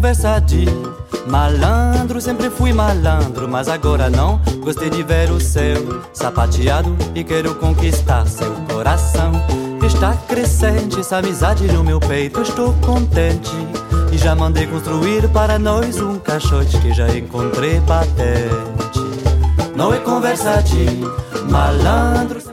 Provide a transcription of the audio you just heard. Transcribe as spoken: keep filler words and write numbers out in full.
conversa de malandro, sempre fui malandro, mas agora não. Gostei de ver o céu sapateado e quero conquistar seu coração. Está crescente essa amizade no meu peito, estou contente e já mandei construir para nós um caixote que já encontrei patente. Não é conversa de malandro.